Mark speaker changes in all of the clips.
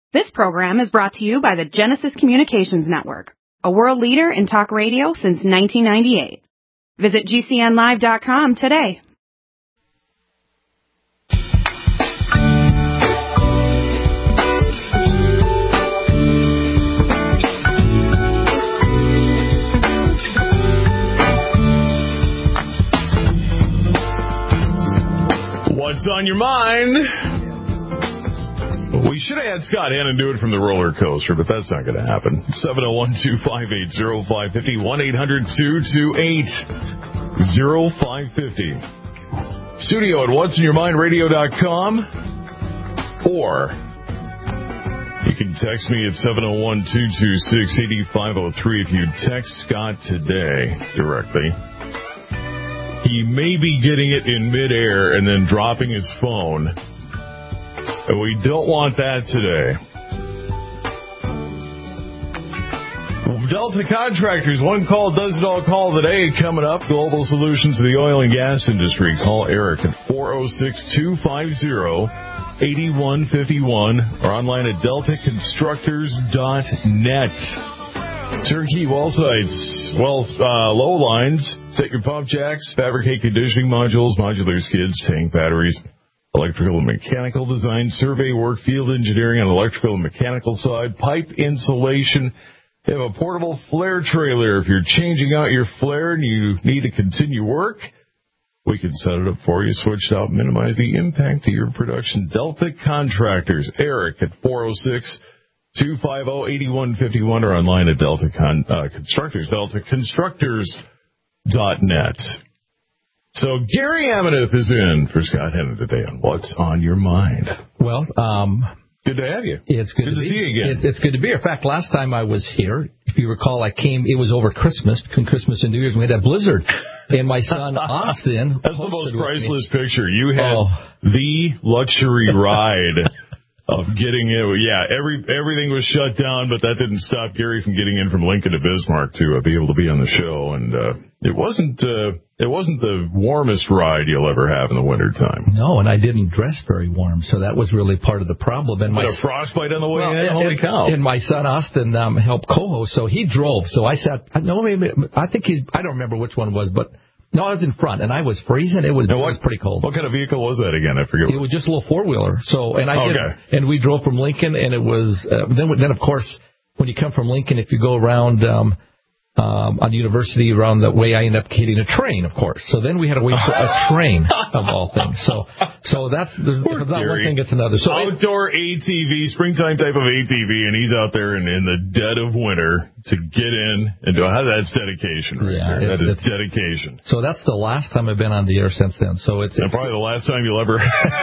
Speaker 1: This program is brought to you by the Genesis Communications Network, a world leader in talk radio since 1998. Visit GCNlive.com today.
Speaker 2: What's on your mind? We should have had Scott Hannon do it from the roller coaster, but that's not going to happen. 701-258-0550, 1-800-228-0550. Studio at whatsonyourmindradio.com, or you can text me at 701-226-8503 if you text Scott today directly. He may be getting it in midair and then dropping his phone. And we don't want that today. Delta Contractors, one call does it all call today. Coming up, global solutions to the oil and gas industry. Call Eric at 406-250-8151 or online at deltaconstructors.net. Turnkey well sites, low lines, set your pump jacks, fabricate conditioning modules, modular skids, tank batteries, electrical and mechanical design, survey work, field engineering on electrical and mechanical side, pipe insulation. They have a portable flare trailer. If you're changing out your flare and you need to continue work, we can set it up for you, switch it out, minimize the impact to your production. Delta Contractors, Eric at 406-250-8151 or online at Delta Constructors, deltaconstructors.net. So Gary Ameneth is in for Scott Hannon today on What's on Your Mind.
Speaker 3: Well,
Speaker 2: good to have you.
Speaker 3: It's good to see you again. It's good to be here. In fact, last time I was here, if you recall, it was over Christmas, between Christmas and New Year's, we had that blizzard. And my son, Austin...
Speaker 2: That's the most priceless picture. You had the luxury ride of getting in. Yeah, everything was shut down, but that didn't stop Gary from getting in from Lincoln to Bismarck to be able to be on the show. And it wasn't the warmest ride you'll ever have in the wintertime.
Speaker 3: No, and I didn't dress very warm, so that was really part of the problem. And
Speaker 2: a frostbite on the way in? Holy cow.
Speaker 3: And my son, Austin, helped co-host, so he drove. So I sat, I don't remember which one it was, but no, I was in front, and I was freezing. It was pretty cold.
Speaker 2: What kind of vehicle was that again? I forget.
Speaker 3: It was just a little four-wheeler. So, and we drove from Lincoln, and it was, then of course, when you come from Lincoln, if you go around, on University around the way, I ended up hitting a train, of course. So then we had to wait for a train, of all things. So that's not one thing gets another. So
Speaker 2: outdoor ATV, springtime type of ATV, and he's out there in the dead of winter to get in and do. That's dedication, right there. That is dedication.
Speaker 3: So that's the last time I've been on the air since then. So it's
Speaker 2: probably the last time you'll ever.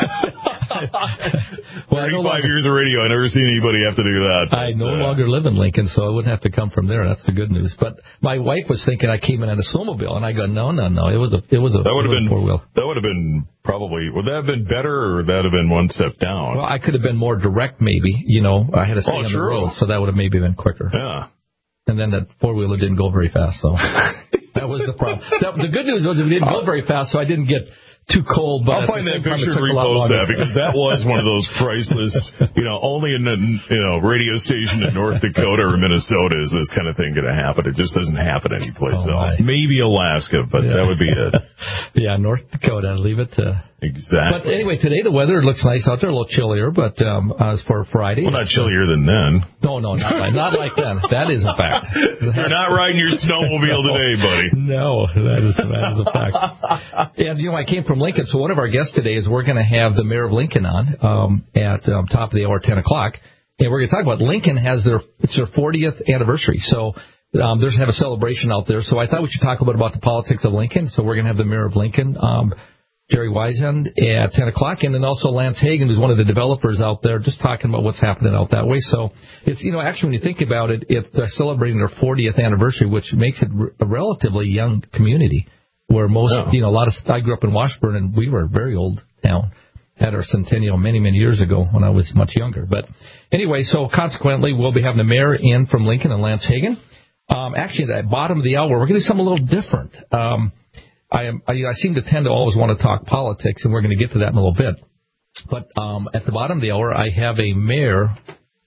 Speaker 2: 35 years of radio, I never seen anybody have to do that.
Speaker 3: I no longer live in Lincoln, so I wouldn't have to come from there. That's the good news. But my wife was thinking I came in on a snowmobile, and I go, no. It was a four-wheel.
Speaker 2: That would have been probably. Would that have been better, or would that have been one step down?
Speaker 3: Well, I could have been more direct, maybe. I had to stay on the road, so that would have maybe been quicker.
Speaker 2: Yeah.
Speaker 3: And then that four-wheeler didn't go very fast, so that was the problem. The good news was it didn't go very fast, so I didn't get too cold, but
Speaker 2: I'll find that picture and repost that, because that was one of those priceless, only in a radio station in North Dakota or Minnesota is this kind of thing going to happen. It just doesn't happen anyplace else. Maybe Alaska, but that would be it.
Speaker 3: Yeah, North Dakota. Leave it to...
Speaker 2: Exactly.
Speaker 3: But anyway, today the weather looks nice out there, a little chillier, but as for Friday...
Speaker 2: Well, not chillier than then.
Speaker 3: No, not like then. That is a fact.
Speaker 2: You're not riding your snowmobile today, buddy.
Speaker 3: No, that is a fact. And, I came from Lincoln, so one of our guests today is we're going to have the mayor of Lincoln on at top of the hour, 10 o'clock, and we're going to talk about Lincoln has their 40th anniversary, so there's have a celebration out there, so I thought we should talk about the politics of Lincoln, so we're going to have the mayor of Lincoln, Jerry Weisand, at 10 o'clock, and then also Lance Hagen, who's one of the developers out there, just talking about what's happening out that way. So it's, actually, when you think about it, if they're celebrating their 40th anniversary, which makes it a relatively young community, where most, I grew up in Washburn, and we were a very old town, had our centennial many, many years ago when I was much younger. But anyway, so consequently, we'll be having the mayor in from Lincoln and Lance Hagen. Actually, at the bottom of the hour, we're going to do something a little different. I seem to tend to always want to talk politics, and we're going to get to that in a little bit. But at the bottom of the hour, I have a mayor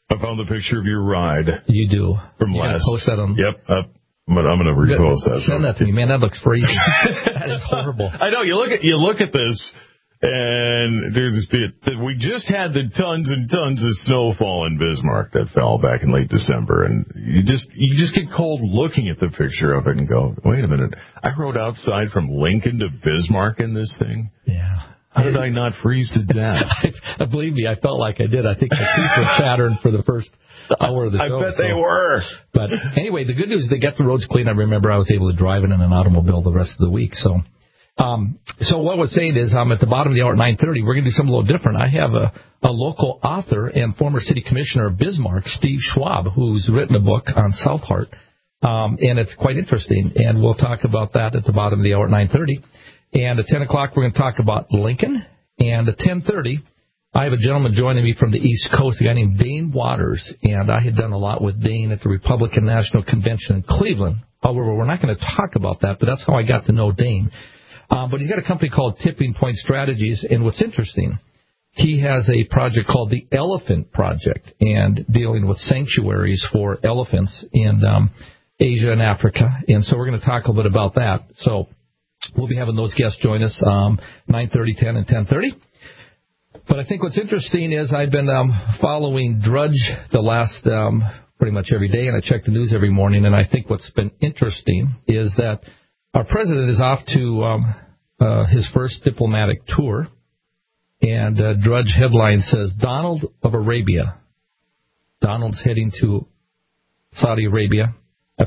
Speaker 2: I found the picture of your ride.
Speaker 3: You do.
Speaker 2: From
Speaker 3: you
Speaker 2: last.
Speaker 3: Post that on.
Speaker 2: Yep. I'm gonna repost that.
Speaker 3: Send that to me, man. That looks crazy. That is horrible.
Speaker 2: I know. You look at this, and we just had the tons and tons of snowfall in Bismarck that fell back in late December, and you just get cold looking at the picture of it and go, wait a minute. I rode outside from Lincoln to Bismarck in this thing.
Speaker 3: Yeah.
Speaker 2: How did I not freeze to death?
Speaker 3: Believe me, I felt like I did. I think my teeth were chattering for the first hour of the show.
Speaker 2: I bet they were.
Speaker 3: But anyway, the good news is they got the roads clean. I remember I was able to drive it in an automobile the rest of the week. So what I was saying is at the bottom of the hour at 9:30, we're going to do something a little different. I have a local author and former city commissioner of Bismarck, Steve Schwab, who's written a book on South Hart. And it's quite interesting. And we'll talk about that at the bottom of the hour at 9:30. And at 10 o'clock, we're going to talk about Lincoln. And at 10:30, I have a gentleman joining me from the East Coast, a guy named Dane Waters. And I had done a lot with Dane at the Republican National Convention in Cleveland. However, we're not going to talk about that, but that's how I got to know Dane. But he's got a company called Tipping Point Strategies. And what's interesting, he has a project called the Elephant Project, and dealing with sanctuaries for elephants in Asia and Africa. And so we're going to talk a little bit about that. So we'll be having those guests join us 9:30, 10, and 10:30. But I think what's interesting is I've been following Drudge the last pretty much every day, and I check the news every morning. And I think what's been interesting is that our president is off to his first diplomatic tour. And Drudge headline says, Donald of Arabia. Donald's heading to Saudi Arabia, a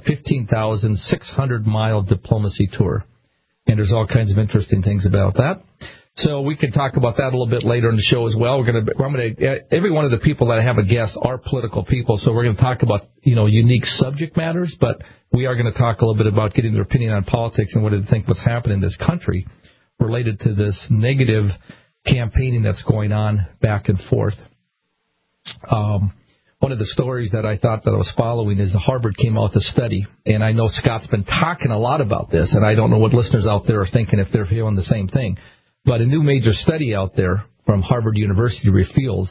Speaker 3: 15,600-mile diplomacy tour. And there's all kinds of interesting things about that. So we can talk about that a little bit later in the show as well. Every one of the people that I have a guest are political people, so we're going to talk about, unique subject matters, but we are going to talk a little bit about getting their opinion on politics and what they think what's happening in this country related to this negative campaigning that's going on back and forth. One of the stories that I thought that I was following is Harvard came out with a study, and I know Scott's been talking a lot about this, and I don't know what listeners out there are thinking if they're feeling the same thing. But a new major study out there from Harvard University reveals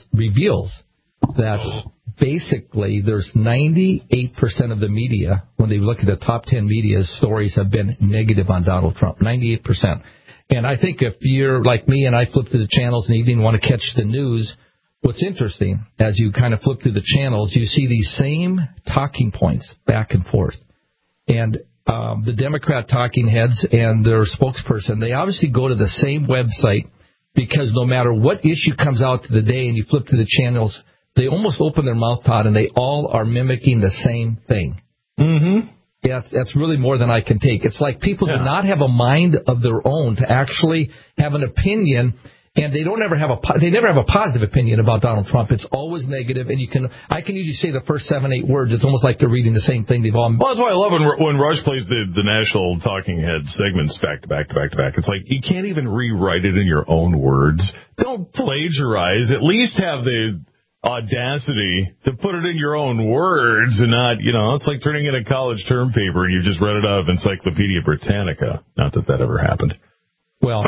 Speaker 3: that basically there's 98% of the media, when they look at the top 10 media stories, have been negative on Donald Trump, 98%. And I think if you're like me and I flip through the channels in the evening and want to catch the news, what's interesting, as you kind of flip through the channels, you see these same talking points back and forth. And the Democrat talking heads and their spokesperson, they obviously go to the same website because no matter what issue comes out to the day and you flip through the channels, they almost open their mouth, Todd, and they all are mimicking the same thing. Mm-hmm. Yeah, that's really more than I can take. It's like people do not have a mind of their own to actually have an opinion. And they never have a positive opinion about Donald Trump. It's always negative, and I can usually say the first 7-8 words. It's almost like they're reading the same thing. Well,
Speaker 2: that's why I love when Rush plays the national talking head segments back to back to back to back. It's like you can't even rewrite it in your own words. Don't plagiarize. At least have the audacity to put it in your own words and not, it's like turning in a college term paper and you just read it out of Encyclopedia Britannica. Not that ever happened.
Speaker 3: Well,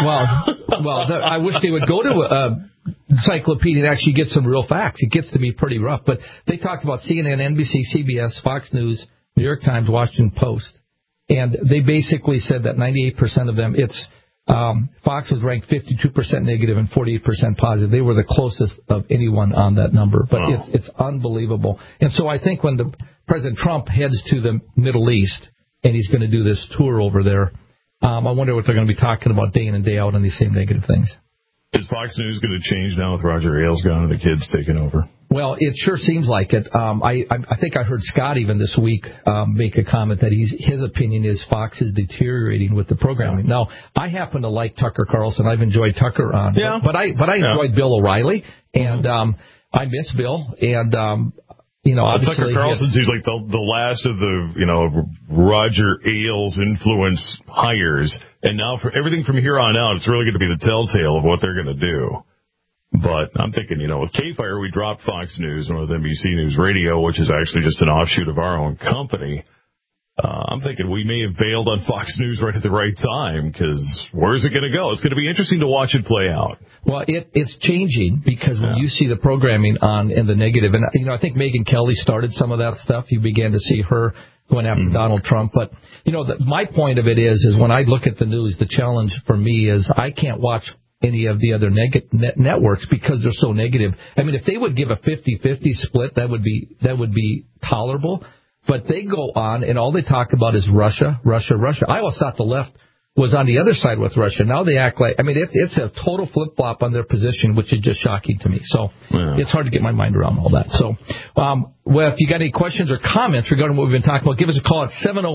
Speaker 3: I wish they would go to encyclopedia and actually get some real facts. It gets to be pretty rough. But they talked about CNN, NBC, CBS, Fox News, New York Times, Washington Post. And they basically said that 98% of them, Fox was ranked 52% negative and 48% positive. They were the closest of anyone on that number. But it's unbelievable. And so I think when President Trump heads to the Middle East and he's going to do this tour over there, I wonder what they're going to be talking about day in and day out on these same negative things.
Speaker 2: Is Fox News going to change now with Roger Ailes gone and the kids taking over?
Speaker 3: Well, it sure seems like it. I think I heard Scott even this week make a comment that his opinion is Fox is deteriorating with the programming. Now, I happen to like Tucker Carlson. I've enjoyed Tucker on, but I enjoyed Bill O'Reilly, and I miss Bill, and
Speaker 2: Tucker Carlson seems like the last of the, Roger Ailes influence hires. And now for everything from here on out, it's really going to be the telltale of what they're going to do. But I'm thinking, with K-Fire, we dropped Fox News and with NBC News Radio, which is actually just an offshoot of our own company. I'm thinking we may have bailed on Fox News right at the right time, because where's it going to go? It's going to be interesting to watch it play out.
Speaker 3: Well, it's changing, because when you see the programming on in the negative, and I think Megyn Kelly started some of that stuff. You began to see her going after Donald Trump. But, my point of it is when I look at the news, the challenge for me is I can't watch any of the other networks because they're so negative. I mean, if they would give a 50-50 split, that would be tolerable. But they go on, and all they talk about is Russia, Russia, Russia. I always thought the left was on the other side with Russia. Now they act like, it's a total flip-flop on their position, which is just shocking to me. So It's hard to get my mind around all that. So, if you got any questions or comments regarding what we've been talking about, give us a call at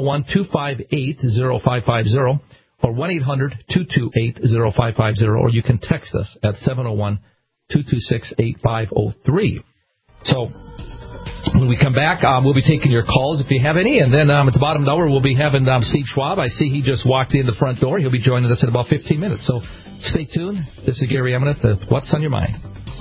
Speaker 3: 701-258-0550 or 1-800-228-0550, or you can text us at 701-226-8503. So, when we come back, we'll be taking your calls if you have any. And then at the bottom of the hour, we'll be having Steve Schwab. I see he just walked in the front door. He'll be joining us in about 15 minutes. So stay tuned. This is Gary Emmett with What's on Your Mind.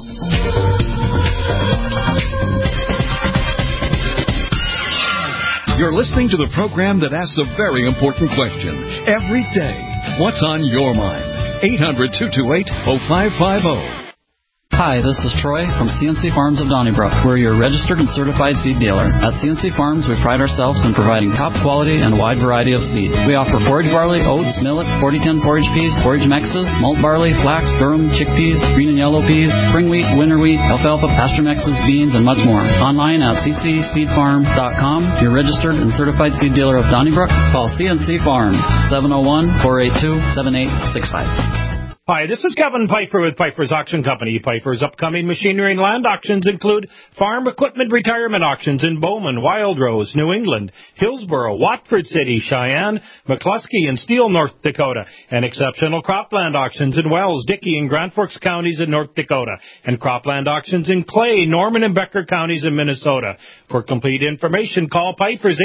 Speaker 4: You're listening to the program that asks a very important question every day. What's on your mind? 800-228-0550.
Speaker 5: Hi, this is Troy from CNC Farms of Donnybrook. We're your registered and certified seed dealer. At CNC Farms, we pride ourselves in providing top quality and a wide variety of seed. We offer forage barley, oats, millet, 40-10 forage peas, forage mexes, malt barley, flax, durum, chickpeas, green and yellow peas, spring wheat, winter wheat, alfalfa, pasture mexes, beans, and much more. Online at ccseedfarm.com, your registered and certified seed dealer of Donnybrook. Call CNC Farms, 701-482-7865.
Speaker 6: Hi, this is Kevin Pfeiffer with Pfeiffer's Auction Company. Pfeiffer's upcoming machinery and land auctions include farm equipment retirement auctions in Bowman, Wildrose, New England, Hillsboro, Watford City, Cheyenne, McCluskey, and Steele, North Dakota, and exceptional cropland auctions in Wells, Dickey, and Grand Forks counties in North Dakota, and cropland auctions in Clay, Norman, and Becker counties in Minnesota. For complete information, call Pfeiffer's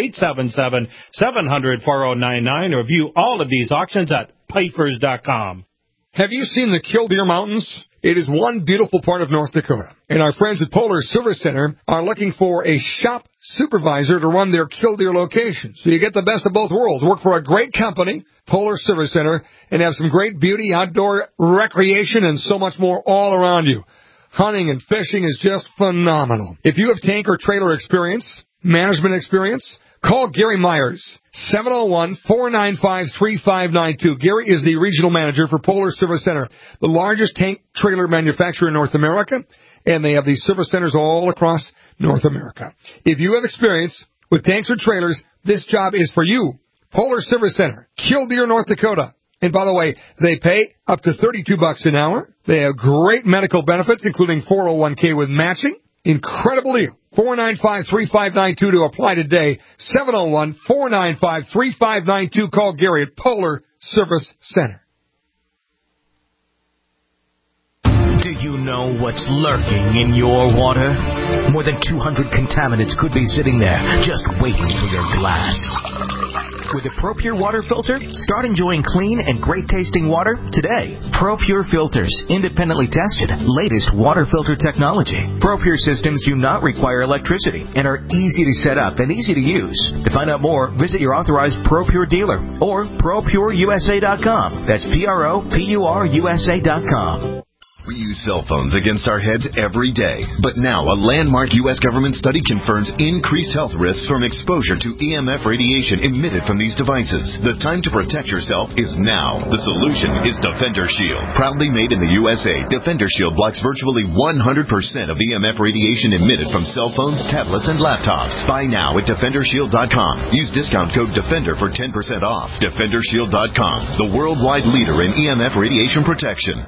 Speaker 6: 877-700-4099 or view all of these auctions at Pfeiffer's.com.
Speaker 7: Have you seen the Killdeer Mountains? It is one beautiful part of North Dakota. And our friends at Polar Service Center are looking for a shop supervisor to run their Killdeer location. So you get the best of both worlds. Work for a great company, Polar Service Center, and have some great beauty, outdoor recreation, and so much more all around you. Hunting and fishing is just phenomenal. If you have tank or trailer experience, management experience, call Gary Myers, 701-495-3592. Gary is the regional manager for Polar Service Center, the largest tank trailer manufacturer in North America, and they have these service centers all across North America. If you have experience with tanks or trailers, this job is for you. Polar Service Center, Killdeer, North Dakota. And by the way, they pay up to $32 an hour. They have great medical benefits, including 401k with matching. Incredible deal. 495-3592 to apply today. 701-495-3592. Call Gary at Polar Service Center.
Speaker 8: Do you know what's lurking in your water? More than 200 contaminants could be sitting there, just waiting for your glass. With a ProPure water filter, start enjoying clean and great-tasting water today. ProPure filters, independently tested, latest water filter technology. ProPure systems do not require electricity and are easy to set up and easy to use. To find out more, visit your authorized ProPure dealer or ProPureUSA.com. That's ProPureUSA.com.
Speaker 9: We use cell phones against our heads every day. But now, a landmark U.S. government study confirms increased health risks from exposure to EMF radiation emitted from these devices. The time to protect yourself is now. The solution is Defender Shield. Proudly made in the USA, Defender Shield blocks virtually 100% of EMF radiation emitted from cell phones, tablets, and laptops. Buy now at DefenderShield.com. Use discount code DEFENDER for 10% off. DefenderShield.com, the worldwide leader in EMF radiation protection.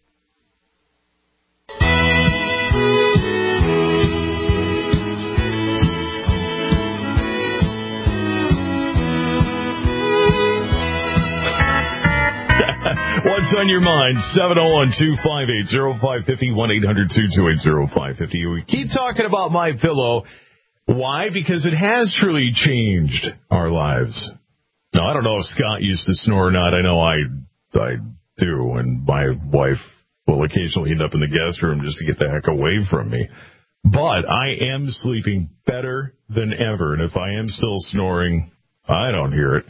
Speaker 2: What's on your mind? 701-258-0550, 1-800-228-0550. We keep talking about MyPillow. Why? Because it has truly changed our lives. Now, I don't know if Scott used to snore or not. I know I do, and my wife will occasionally end up in the guest room just to get the heck away from me. But I am sleeping better than ever, and if I am still snoring, I don't hear it.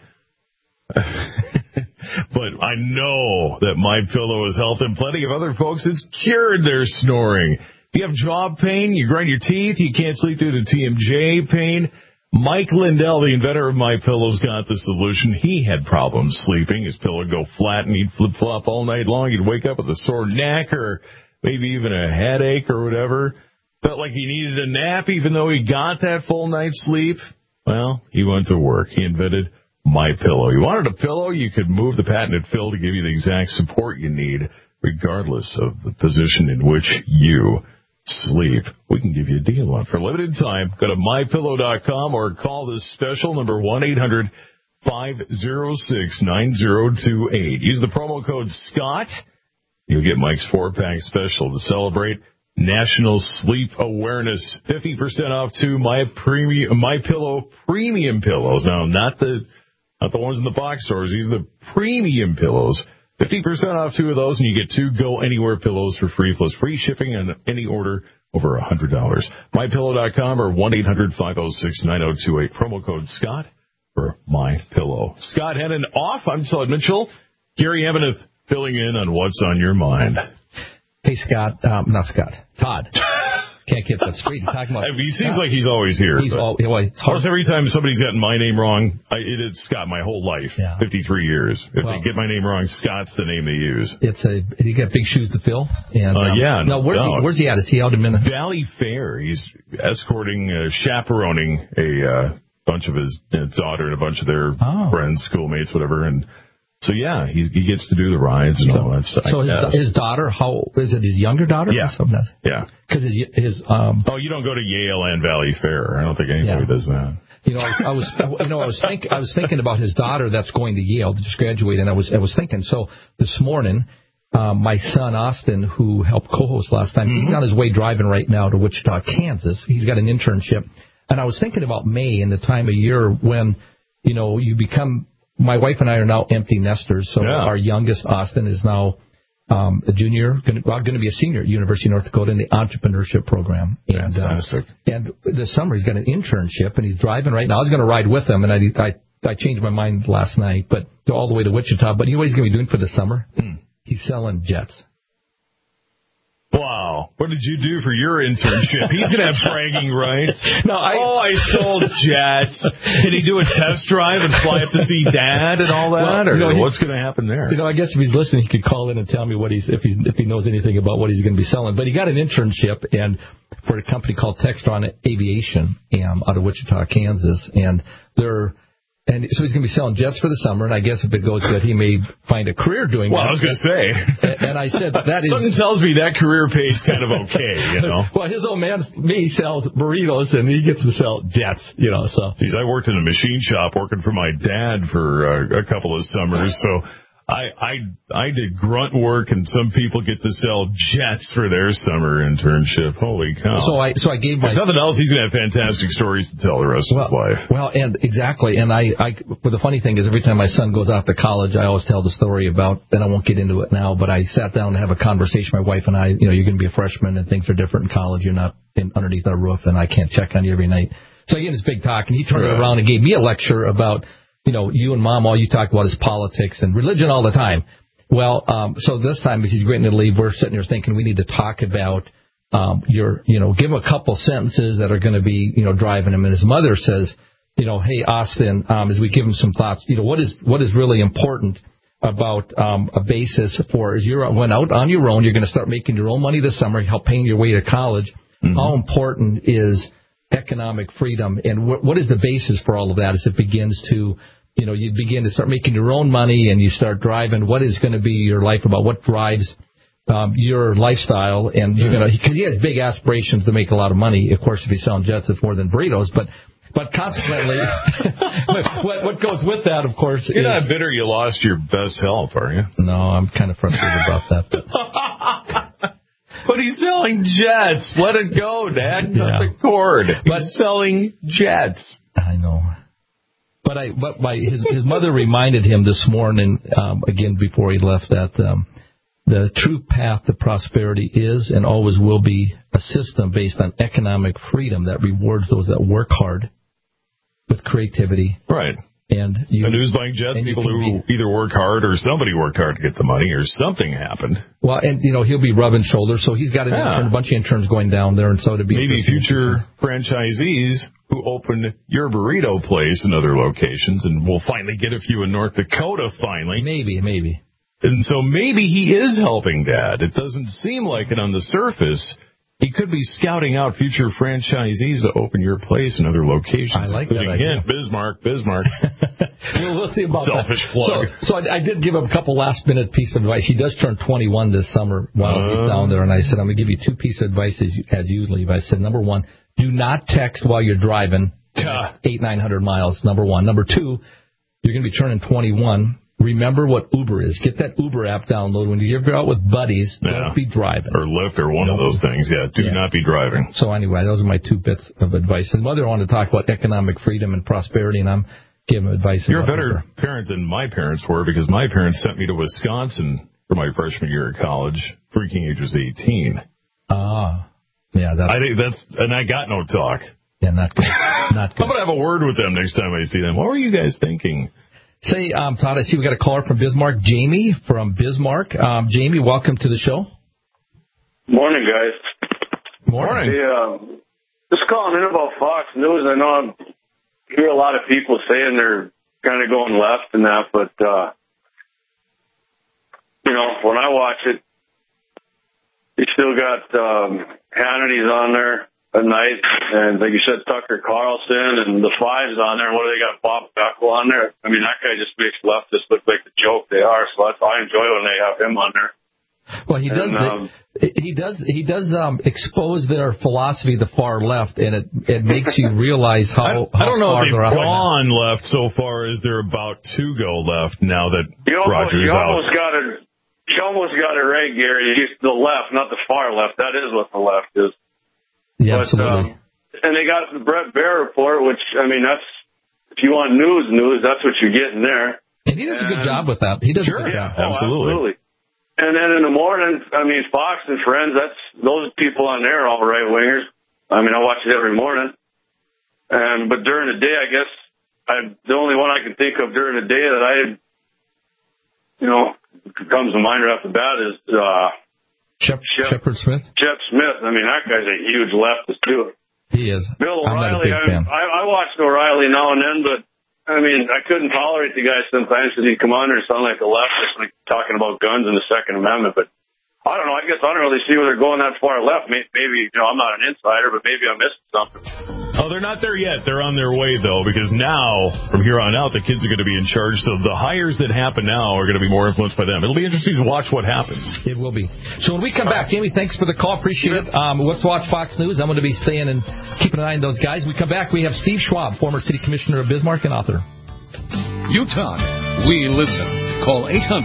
Speaker 2: But I know that MyPillow has helped, and plenty of other folks, it's cured their snoring. If you have jaw pain, you grind your teeth, you can't sleep due to TMJ pain, Mike Lindell, the inventor of MyPillow's got the solution. He had problems sleeping. His pillow would go flat and he'd flip-flop all night long. He'd wake up with a sore neck or maybe even a headache or whatever. Felt like he needed a nap even though he got that full night's sleep. Well, he went to work. He invented MyPillow. You wanted a pillow, you could move the patented fill to give you the exact support you need, regardless of the position in which you sleep. We can give you a deal on for a limited time. Go to MyPillow.com or call this special number 1-800-506-9028. Use the promo code SCOTT. You'll get Mike's 4-pack special to celebrate National Sleep Awareness. 50% off two MyPillow premium pillows. Now, not the ones in the box stores. These are the premium pillows. 50% off two of those, and you get two Go Anywhere pillows for free, plus free shipping on any order over $100. MyPillow.com or 1-800-506-9028. Promo code SCOTT for MyPillow. Scott Hennon off. I'm Todd Mitchell. Gary Ebeneth filling in on what's on your mind.
Speaker 3: Hey, Scott. Not Scott. Todd. Can't get that straight. He's talking about
Speaker 2: he seems like he's always here. Almost every time somebody's gotten my name wrong, it's Scott my whole life, 53 years. If they get my name wrong, Scott's the name they use.
Speaker 3: You got big shoes to fill. And,
Speaker 2: no
Speaker 3: where's he at? Is he out in Minnesota?
Speaker 2: Valley Fair. He's escorting, chaperoning a bunch of his daughter and a bunch of their friends, schoolmates, whatever, and so, he gets to do the rides and all that stuff.
Speaker 3: So his daughter, how is it? His younger daughter?
Speaker 2: Yeah.
Speaker 3: Because his
Speaker 2: Oh, you don't go to Yale and Valley Fair. I don't think anybody does that.
Speaker 3: I was thinking about his daughter that's going to Yale to just graduate, and I was thinking. So this morning, my son Austin, who helped co-host last time, he's on his way driving right now to Wichita, Kansas. He's got an internship, and I was thinking about May and the time of year when you become. My wife and I are now empty nesters, so our youngest, Austin, is now a junior, going to be a senior at University of North Dakota in the entrepreneurship program.
Speaker 2: Fantastic.
Speaker 3: And this summer he's got an internship, and he's driving right now. I was going to ride with him, and I changed my mind last night, but all the way to Wichita. But you know what he's going to be doing for the summer? He's selling jets.
Speaker 2: Wow. What did you do for your internship? He's going to have bragging rights. I sold jets. Can he do a test drive and fly up to see Dad and all that? What's going to happen there?
Speaker 3: I guess if he's listening, he could call in and tell me if he knows anything about what he's going to be selling. But he got an internship and for a company called Textron Aviation out of Wichita, Kansas. And so he's going to be selling jets for the summer, and I guess if it goes good, he may find a career doing that.
Speaker 2: Well, I was going to say.
Speaker 3: And I said, that is...
Speaker 2: Something tells me that career pays kind of okay,
Speaker 3: Well, his old man, me, sells burritos, and he gets to sell jets, so...
Speaker 2: Geez, I worked in a machine shop working for my dad for a couple of summers, so... I did grunt work, and some people get to sell jets for their summer internship. Holy cow!
Speaker 3: So I gave my...
Speaker 2: If nothing else, he's going to have fantastic stories to tell the rest of his life.
Speaker 3: Well, and exactly. And but the funny thing is, every time my son goes off to college, I always tell the story about, and I won't get into it now, but I sat down to have a conversation. My wife and I, you're going to be a freshman, and things are different in college. You're not underneath our roof, and I can't check on you every night. So again, it's big talk, and he turned around and gave me a lecture about. You and Mom, all you talk about is politics and religion all the time. Well, so this time as he's getting to leave, we're sitting here thinking we need to talk about give him a couple sentences that are going to be, driving him. And his mother says, hey, Austin, as we give him some thoughts, what is really important about a basis for as you went out on your own, you're going to start making your own money this summer, help paying your way to college. How important is economic freedom, and what is the basis for all of that as it begins to, you begin to start making your own money and you start driving, what is going to be your life about, what drives your lifestyle, and you're going to, because he has big aspirations to make a lot of money. Of course, if he's selling jets, it's more than burritos, but consequently, what goes with that, of course,
Speaker 2: you're not bitter you lost your best help, are you?
Speaker 3: No, I'm kind of frustrated about that.
Speaker 2: But he's selling jets. Let it go, Dad. Cut the cord. He's selling jets.
Speaker 3: I know. But his mother reminded him this morning, again before he left, that the true path to prosperity is and always will be a system based on economic freedom that rewards those that work hard with creativity,
Speaker 2: right,
Speaker 3: And
Speaker 2: who's buying jets? People who either work hard or somebody worked hard to get the money or something happened.
Speaker 3: Well, and, he'll be rubbing shoulders, so he's got a bunch of interns going down there, and so to be...
Speaker 2: Maybe future franchisees who open your burrito place in other locations, and we'll finally get a few in North Dakota, finally.
Speaker 3: Maybe.
Speaker 2: And so maybe he is helping Dad. It doesn't seem like it on the surface. He could be scouting out future franchisees to open your place in other locations.
Speaker 3: I like that idea.
Speaker 2: Bismarck.
Speaker 3: We'll see about
Speaker 2: Selfish plug.
Speaker 3: So I did give him a couple last-minute piece of advice. He does turn 21 this summer while he's down there, and I said, I'm going to give you 2 pieces of advice as you leave. I said, number 1, do not text while you're driving 800-900 miles, number 1. Number 2, you're going to be turning 21. Remember what Uber is. Get that Uber app downloaded. When you're out with buddies, don't be driving.
Speaker 2: Or Lyft or one of those things. Do not be driving.
Speaker 3: So anyway, those are my 2 bits of advice. And Mother wanted to talk about economic freedom and prosperity, and I'm giving advice.
Speaker 2: You're a better parent than my parents were, because my parents sent me to Wisconsin for my freshman year of college, freaking ages 18.
Speaker 3: Yeah.
Speaker 2: And I got no talk.
Speaker 3: Yeah, not good. Not good.
Speaker 2: I'm going to have a word with them next time I see them. What were you guys thinking?
Speaker 3: Say, Todd, I see we got a caller from Bismarck. Jamie from Bismarck. Jamie, welcome to the show.
Speaker 10: Morning, guys.
Speaker 3: Morning.
Speaker 10: Hey, just calling in about Fox News. I know I hear a lot of people saying they're kind of going left and that, but, when I watch it, you still got Hannity's on there at night, and like you said, Tucker Carlson and the Fives on there. What do they got? Bob Beckel on there. I mean, that guy just makes leftists look like the joke they are. So I enjoy when they have him on there.
Speaker 3: Well, he does expose their philosophy, the far left, and it makes you realize how
Speaker 2: I don't know if they've
Speaker 3: gone
Speaker 2: gone left so far as they're about to go left now that Roger's out.
Speaker 10: You almost got it right, Gary. The left, not the far left. That is what the left is.
Speaker 3: Yeah, absolutely.
Speaker 10: And they got the Brett Baer report, which, I mean, that's, if you want news, that's what you're getting there.
Speaker 3: And he does a good job with that. He does a good job.
Speaker 2: Absolutely.
Speaker 10: And then in the morning, I mean, Fox and Friends, those people on there are all right-wingers. I mean, I watch it every morning. But during the day, I guess, the only one I can think of during the day that comes to mind right off the bat is,
Speaker 3: Shepard Smith?
Speaker 10: Shep Smith. I mean, that guy's a huge leftist, too.
Speaker 3: He is.
Speaker 10: Bill
Speaker 3: I'm
Speaker 10: O'Reilly,
Speaker 3: not a big fan.
Speaker 10: I watched O'Reilly now and then, but, I mean, I couldn't tolerate the guy sometimes because he'd come on there and sound like a leftist, like talking about guns and the Second Amendment. But I don't know. I guess I don't really see where they're going that far left. Maybe I'm not an insider, but maybe I'm missing something.
Speaker 2: Oh, they're not there yet. They're on their way, though, because now, from here on out, the kids are going to be in charge. So the hires that happen now are going to be more influenced by them. It'll be interesting to watch what happens.
Speaker 3: It will be. So when we come back, Jamie, thanks for the call. Appreciate it. Let's watch Fox News. I'm going to be staying and keeping an eye on those guys. When we come back, we have Steve Schwab, former city commissioner of Bismarck and author.
Speaker 4: You talk, we listen. Call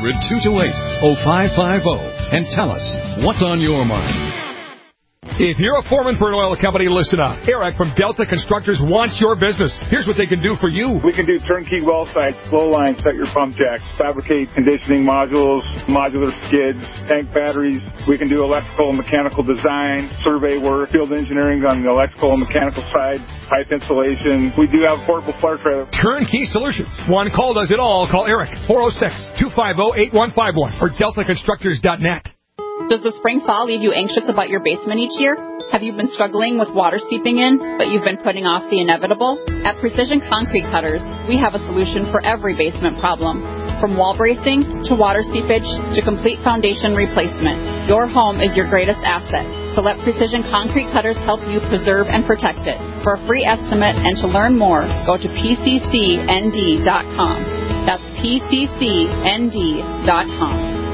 Speaker 4: 800-228-0550 and tell us what's on your mind.
Speaker 7: If you're a foreman for an oil company, listen up. Eric from Delta Constructors wants your business. Here's what they can do for you.
Speaker 11: We can do turnkey well sites, flow lines, set your pump jacks, fabricate conditioning modules, modular skids, tank batteries. We can do electrical and mechanical design, survey work, field engineering on the electrical and mechanical side, pipe installation. We do have portable flare trailer.
Speaker 7: Turnkey solutions. One call does it all. Call Eric, 406-250-8151 or deltaconstructors.net.
Speaker 12: Does the spring-fall leave you anxious about your basement each year? Have you been struggling with water seeping in, but you've been putting off the inevitable? At Precision Concrete Cutters, we have a solution for every basement problem. From wall bracing to water seepage to complete foundation replacement, your home is your greatest asset. So let Precision Concrete Cutters help you preserve and protect it. For a free estimate and to learn more, go to pccnd.com. That's pccnd.com.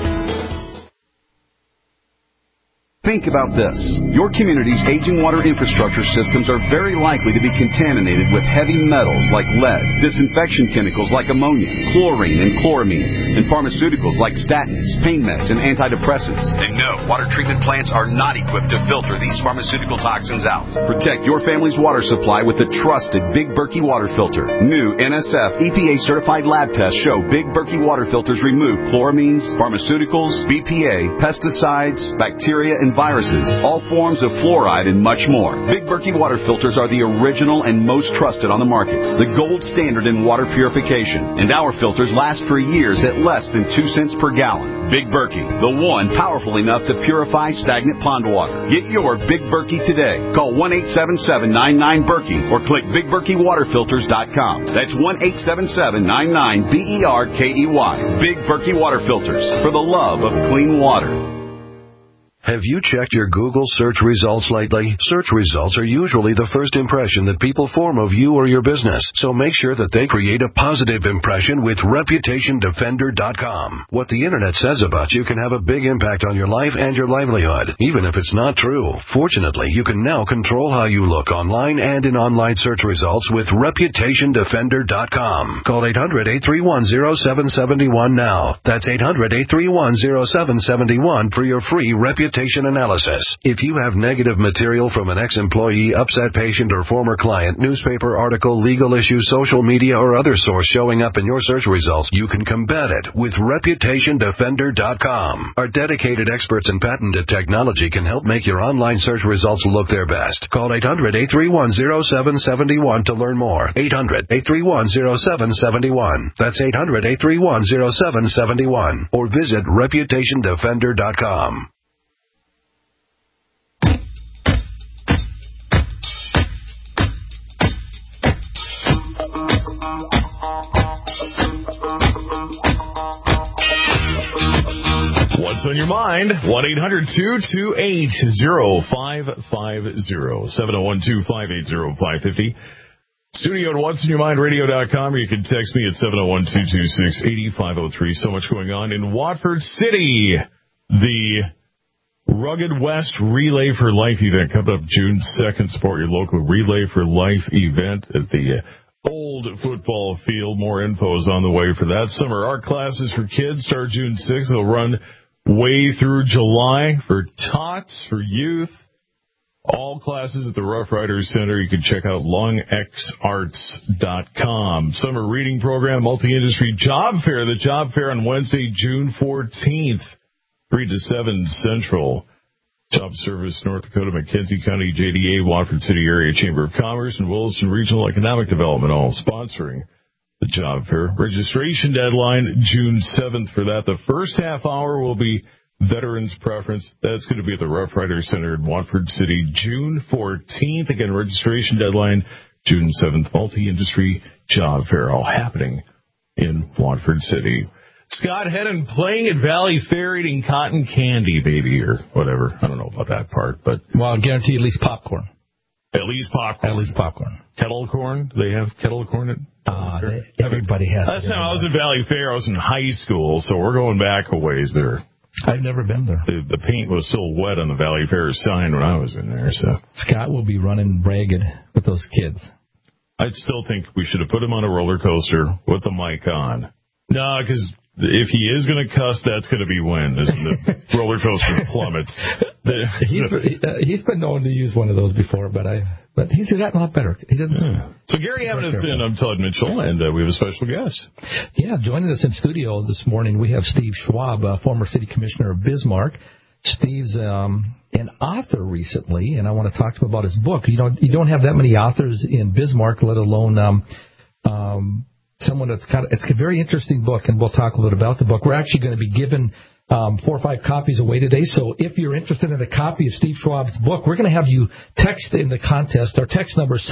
Speaker 13: Think about this. Your community's aging water infrastructure systems are very likely to be contaminated with heavy metals like lead, disinfection chemicals like ammonia, chlorine and chloramines, and pharmaceuticals like statins, pain meds, and antidepressants. And no, water treatment plants are not equipped to filter these pharmaceutical toxins out. Protect your family's water supply with the trusted Big Berkey water filter. New NSF EPA-certified lab tests show Big Berkey water filters remove chloramines, pharmaceuticals, BPA, pesticides, bacteria, and viruses, all forms of fluoride, and much more. Big Berkey water filters are the original and most trusted on the market, the gold standard in water purification. And our filters last for years at less than 2 cents per gallon. Big Berkey, the one powerful enough to purify stagnant pond water. Get your Big Berkey today. Call 1-877-99-BERKEY or click BigBerkeyWaterFilters.com. That's 1-877-99-BERKEY. Big Berkey Water Filters, for the love of clean water.
Speaker 14: Have you checked your Google search results lately? Search results are usually the first impression that people form of you or your business, so make sure that they create a positive impression with ReputationDefender.com. What the Internet says about you can have a big impact on your life and your livelihood, even if it's not true. Fortunately, you can now control how you look online and in online search results with ReputationDefender.com. Call 800-831-0771 now. That's 800-831-0771 for your free reputation analysis. If you have negative material from an ex-employee, upset patient, or former client, newspaper article, legal issue, social media, or other source showing up in your search results, you can combat it with ReputationDefender.com. Our dedicated experts in patented technology can help make your online search results look their best. Call 800-831-0771 to learn more. 800-831-0771. That's 800-831-0771. Or visit ReputationDefender.com.
Speaker 2: What's on your mind? 1-800-228-0550. 701-258-0550. Studio at whatsonyourmindradio.com, or you can text me at 701-226-8503. So much going on in Watford City. The Rugged West Relay for Life event coming up June 2nd. Support your local Relay for Life event at the old football field. More info is on the way for that. Summer art classes for kids start June 6th. They'll run way through July for tots, for youth. All classes at the Rough Riders Center. You can check out longxarts.com. Summer reading program, multi-industry job fair. The job fair on Wednesday, June 14th, 3 to 7 Central. Job Service, North Dakota, McKenzie County, JDA, Watford City Area Chamber of Commerce, and Williston Regional Economic Development, all sponsoring the job fair. Registration deadline, June 7th for that. The first half hour will be Veterans Preference. That's going to be at the Rough Riders Center in Watford City, June 14th. Again, registration deadline, June 7th. Multi-industry job fair, all happening in Watford City. Scott Hedden playing at Valley Fair, eating cotton candy, maybe, or whatever. I don't know about that part, but...
Speaker 3: Well, I guarantee at least popcorn.
Speaker 2: At least popcorn.
Speaker 3: At least popcorn.
Speaker 2: Kettle corn? Do they have kettle corn at
Speaker 3: everybody has.
Speaker 2: Last time I was at Valley Fair, I was in high school, so we're going back a ways there.
Speaker 3: I've never been there.
Speaker 2: The paint was still wet on the Valley Fair sign when I was in there. So
Speaker 3: Scott will be running ragged with those kids.
Speaker 2: I still think we should have put him on a roller coaster with the mic on. No, because if he is going to cuss, that's going to be when the roller coaster plummets.
Speaker 3: He's been known to use one of those before, but he's gotten a lot better. He doesn't.
Speaker 2: Yeah. So Gary Hamilton, I'm Todd Mitchell, and we have a special guest.
Speaker 3: Yeah, joining us in studio this morning, we have Steve Schwab, former city commissioner of Bismarck. Steve's an author recently, and I want to talk to him about his book. You don't have that many authors in Bismarck, let alone someone that's it's a very interesting book, and we'll talk a little bit about the book. We're actually going to be giving 4 or 5 copies away today, so if you're interested in a copy of Steve Schwab's book, we're going to have you text in the contest. Our text number is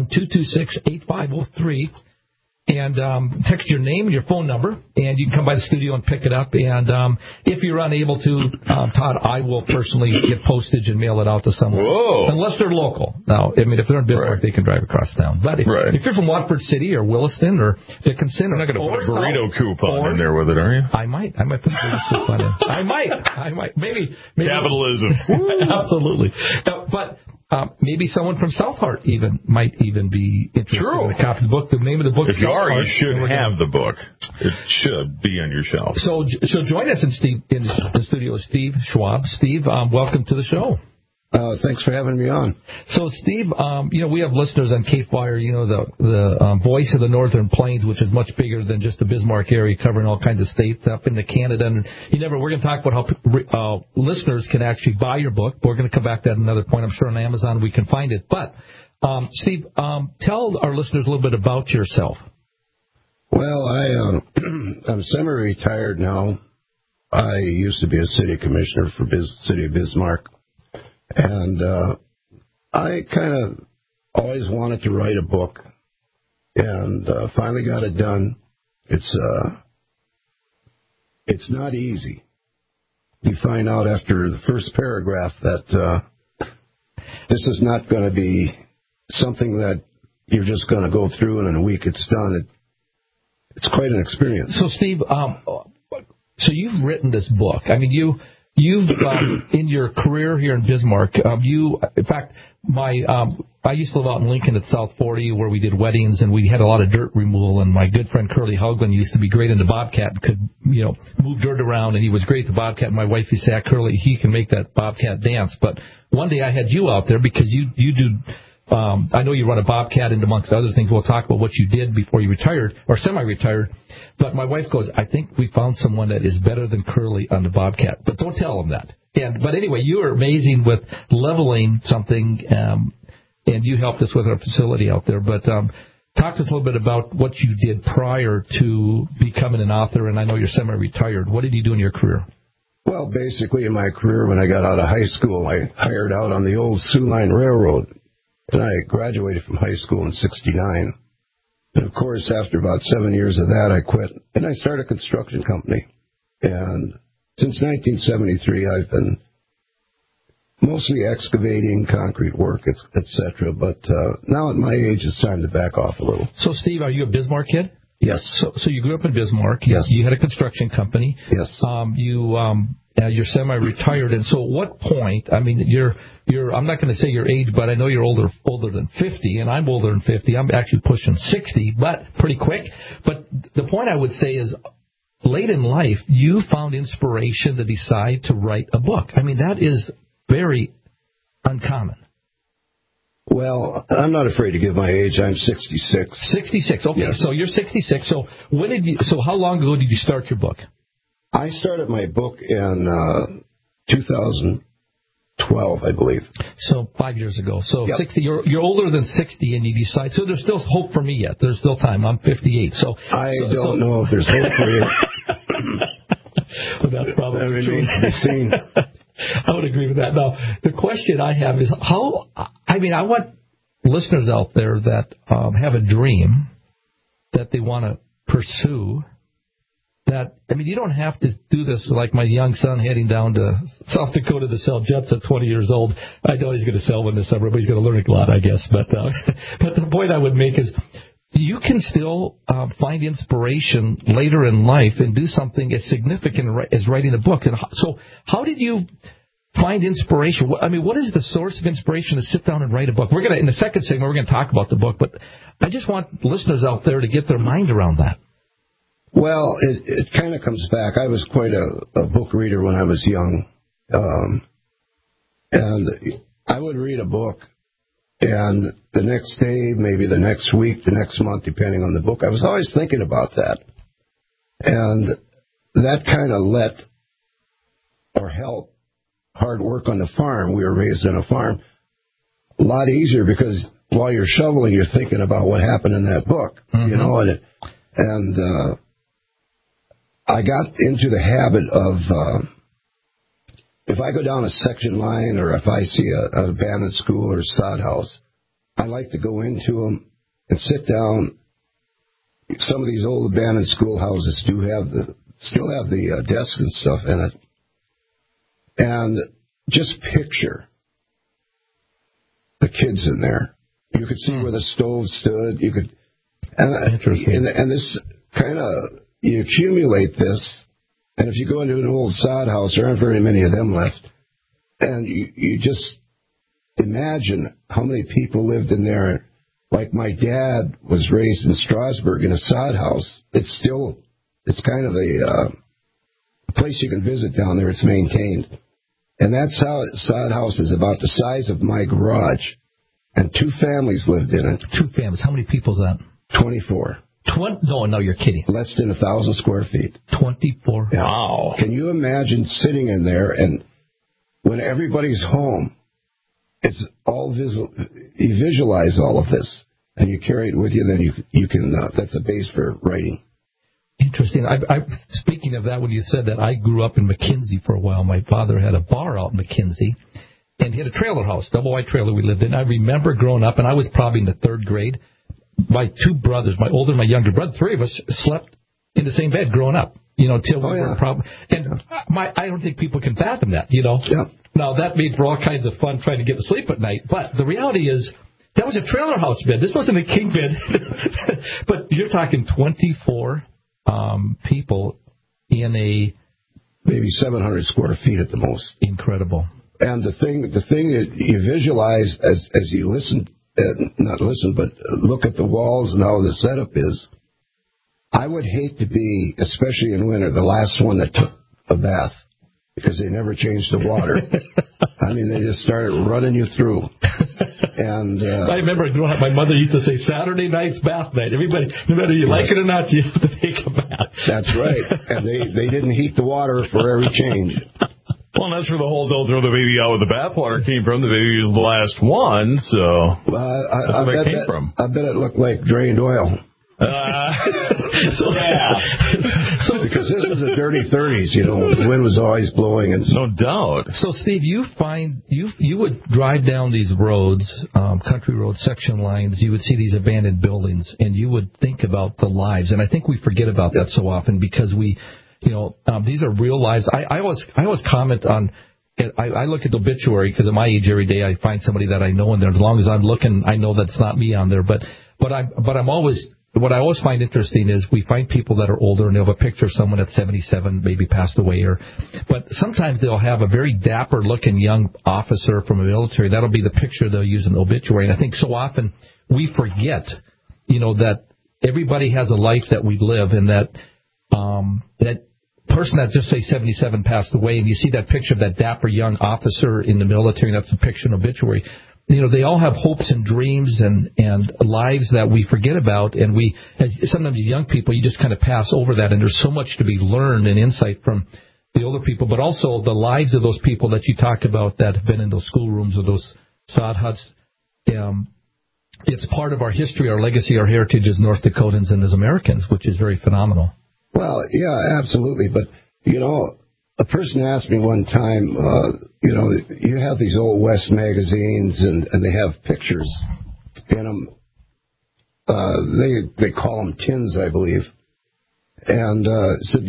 Speaker 3: 701-226-8503, and text your name and your phone number, and you can come by the studio and pick it up. And if you're unable to, Todd, I will personally get postage and mail it out to someone.
Speaker 2: Whoa. Unless
Speaker 3: they're local. Now, I mean, if they're in Bismarck, They can drive across town. But if you're from Watford City or Williston or Dickinson,
Speaker 2: you're not going to put a burrito coupon in there with it, are you?
Speaker 3: I might put a burrito coupon in. I might. Maybe.
Speaker 2: Capitalism.
Speaker 3: Absolutely. But maybe someone from South Hart might even be interested in a copy of the book. The name of the book is
Speaker 2: South Hart. You should have the book. It should be on your shelf.
Speaker 3: So join us in the studio, Steve Schwab. Steve, welcome to the show.
Speaker 15: Thanks for having me on.
Speaker 3: So, Steve, we have listeners on Cape Fire, the voice of the Northern Plains, which is much bigger than just the Bismarck area, covering all kinds of states up into Canada. And we're going to talk about how listeners can actually buy your book. We're going to come back to that at another point. I'm sure on Amazon we can find it. But, Steve, tell our listeners a little bit about yourself.
Speaker 15: Well, I'm semi-retired now. I used to be a city commissioner for City of Bismarck. And I kind of always wanted to write a book, and finally got it done. It's not easy. You find out after the first paragraph that this is not going to be something that you're just going to go through and in a week it's done. It's quite an experience.
Speaker 3: So, Steve, so you've written this book. I mean, You've in your career here in Bismarck, in fact, I used to live out in Lincoln at South 40 where we did weddings and we had a lot of dirt removal, and my good friend Curly Hoagland used to be great in the Bobcat and could, move dirt around, and he was great at the Bobcat, and my wife used to say, Curly, he can make that Bobcat dance. But one day I had you out there because you do, I know you run a Bobcat, and amongst other things, we'll talk about what you did before you retired, or semi-retired. But my wife goes, I think we found someone that is better than Curly on the Bobcat. But don't tell him that. But anyway, you are amazing with leveling something, and you helped us with our facility out there. But talk to us a little bit about what you did prior to becoming an author, and I know you're semi-retired. What did you do in your career?
Speaker 15: Well, basically in my career, when I got out of high school, I hired out on the old Sioux Line Railroad. And I graduated from high school in '69. And, of course, after about 7 years of that, I quit. And I started a construction company. And since 1973, I've been mostly excavating, concrete work, etc. But now at my age, it's time to back off a little.
Speaker 3: So, Steve, are you a Bismarck kid?
Speaker 15: Yes.
Speaker 3: So you grew up in Bismarck.
Speaker 15: Yes.
Speaker 3: You had a construction company.
Speaker 15: Yes.
Speaker 3: You're semi-retired, and so at what point? I mean, you're. I'm not going to say your age, but I know you're older than 50, and I'm older than 50. I'm actually pushing 60, but pretty quick. But the point I would say is, late in life, you found inspiration to decide to write a book. I mean, that is very uncommon.
Speaker 15: Well, I'm not afraid to give my age. I'm 66.
Speaker 3: 66. Okay, yes. So you're 66. So So how long ago did you start your book?
Speaker 15: I started my book in 2012, I believe.
Speaker 3: So 5 years ago. So
Speaker 15: yep.
Speaker 3: 60. You're older than 60, and you decide. So there's still hope for me yet. There's still time. I'm 58. So
Speaker 15: I don't know if there's hope for you.
Speaker 3: Well, that's probably true.
Speaker 15: Remains to be seen.
Speaker 3: I would agree with that. Now, the question I have is I want listeners out there that have a dream that they want to pursue. You don't have to do this like my young son heading down to South Dakota to sell jets at 20 years old. I know he's going to sell one this summer, but he's going to learn a lot, I guess. But the point I would make is you can still find inspiration later in life and do something as significant as writing a book. And so how did you find inspiration? I mean, what is the source of inspiration to sit down and write a book? In the second segment, we're going to talk about the book, but I just want listeners out there to get their mind around that.
Speaker 15: Well, it kind of comes back. I was quite a book reader when I was young. And I would read a book, and the next day, maybe the next week, the next month, depending on the book, I was always thinking about that. And that kind of helped hard work on the farm. We were raised on a farm. A lot easier because while you're shoveling, you're thinking about what happened in that book, and I got into the habit of, if I go down a section line or if I see an abandoned school or sod house, I like to go into them and sit down. Some of these old abandoned schoolhouses still have the desks and stuff in it. And just picture the kids in there. You could see where the stove stood. You could, and this kind of, you accumulate this, and if you go into an old sod house, there aren't very many of them left, and you just imagine how many people lived in there. Like my dad was raised in Strasburg in a sod house. It's kind of a place you can visit down there. It's maintained. And that sod house is about the size of my garage. And 2 families lived in it.
Speaker 3: 2 families. How many people is that?
Speaker 15: 24.
Speaker 3: No, you're kidding.
Speaker 15: Less than 1,000 square feet.
Speaker 3: 24.
Speaker 15: Yeah.
Speaker 3: Wow.
Speaker 15: Can you imagine sitting in there, and when everybody's home, it's all you visualize all of this, and you carry it with you, then you can that's a base for writing.
Speaker 3: Interesting. Speaking of that, when you said that, I grew up in McKinsey for a while. My father had a bar out in McKinsey, and he had a trailer house, double-wide trailer we lived in. I remember growing up, and I was probably in the 3rd grade. My 2 brothers, my older and my younger brother, 3 of us slept in the same bed growing up, till we were probably. And I don't think people can fathom that,
Speaker 15: Yeah.
Speaker 3: Now, that made for all kinds of fun trying to get to sleep at night, but the reality is that was a trailer house bed. This wasn't a king bed. But you're talking 24 people in a...
Speaker 15: Maybe 700 square feet at the most.
Speaker 3: Incredible.
Speaker 15: And the thing that you visualize as you listen, not listen, but look at the walls and how the setup is, I would hate to be, especially in winter, the last one that took a bath, because they never changed the water. I mean, they just started running you through. And
Speaker 3: I remember growing up, my mother used to say, Saturday night's bath night. Everybody, no matter you like it or not, you have to take a bath.
Speaker 15: That's right. And they didn't heat the water for every change.
Speaker 2: Well, and that's where the whole don't throw the baby out with the bathwater came from. The baby was the last one, so that's where that came from.
Speaker 15: I bet it looked like drained oil.
Speaker 2: So
Speaker 15: because this was the dirty 30s, the wind was always blowing, and
Speaker 2: no doubt.
Speaker 3: So Steve, you would drive down these roads, country roads, section lines. You would see these abandoned buildings, and you would think about the lives. And I think we forget about that so often because these are real lives. I always comment on. I look at the obituary because at my age every day I find somebody that I know in there. As long as I'm looking, I know that's not me on there. But I'm always. What I always find interesting is we find people that are older and they'll have a picture of someone at 77, maybe passed away, but sometimes they'll have a very dapper-looking young officer from the military. That'll be the picture they'll use in the obituary. And I think so often we forget, that everybody has a life that we live, and that person that just say 77 passed away, and you see that picture of that dapper young officer in the military, and that's a picture in the obituary. They all have hopes and dreams and lives that we forget about, and sometimes as young people, you just kind of pass over that, and there's so much to be learned and insight from the older people, but also the lives of those people that you talk about that have been in those schoolrooms or those sod huts. It's part of our history, our legacy, our heritage as North Dakotans and as Americans, which is very phenomenal.
Speaker 15: Well, yeah, absolutely, but, a person asked me one time, you have these old West magazines, and they have pictures in them. They call them tins, I believe. And said,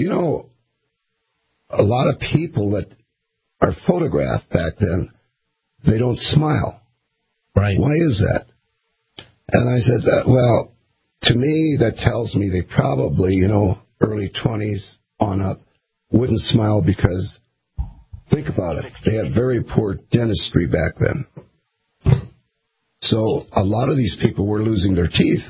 Speaker 15: a lot of people that are photographed back then, they don't smile.
Speaker 3: Right.
Speaker 15: Why is that? And I said, well, to me, that tells me they probably, early 20s on up, wouldn't smile because, think about it, they had very poor dentistry back then. So a lot of these people were losing their teeth.